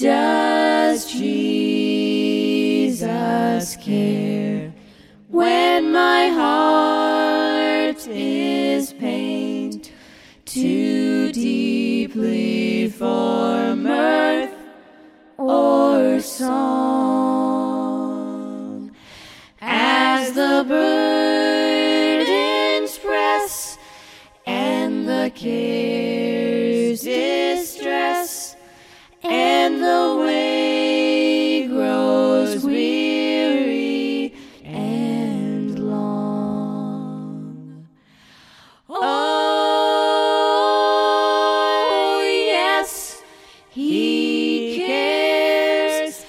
Does Jesus care when my heart is pained too deeply for mirth or song? As the burdens press and the cares distress, and the way grows weary and long. Oh, yes, He cares.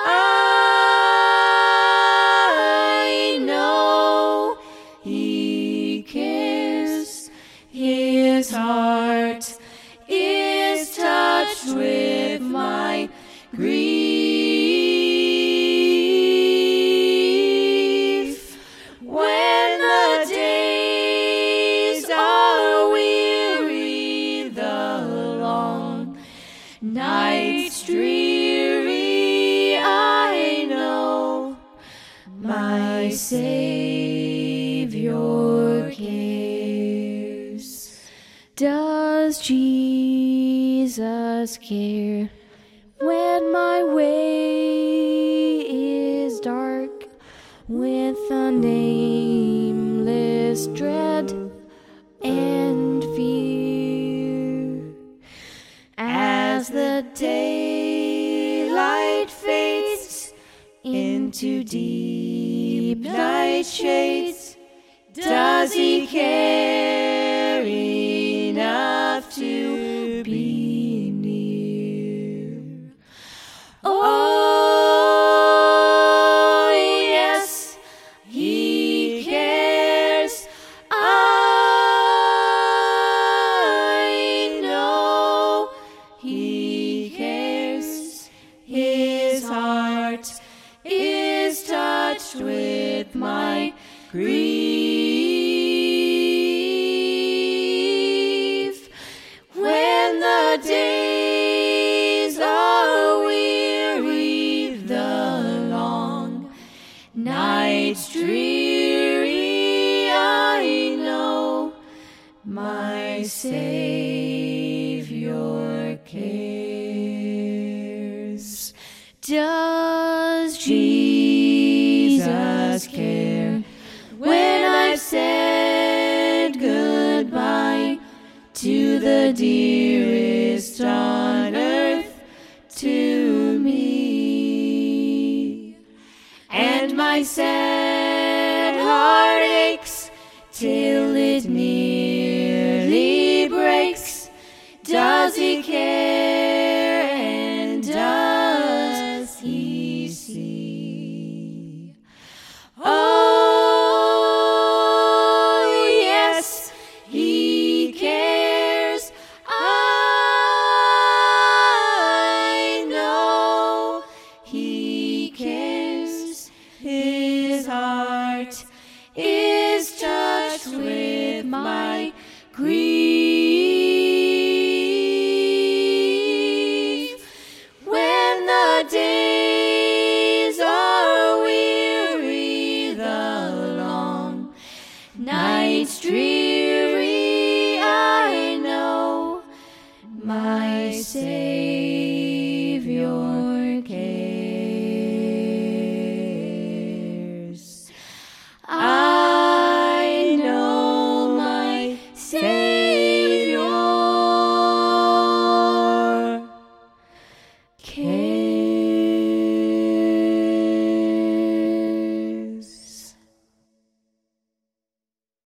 I know He cares. His heart is touched with my grief. When the days are weary, the long nights dreary, I know my Savior cares. Does Jesus care when my way is dark with a nameless dread and fear? As the daylight fades into deep night shades, does He care enough to be near? Oh, yes, He cares. I know He cares. His heart is touched with my grief. When the days are weary, the long nights dreary, I know my Savior cares. Does Jesus care when I've said goodbye to the dearest on earth to me, and my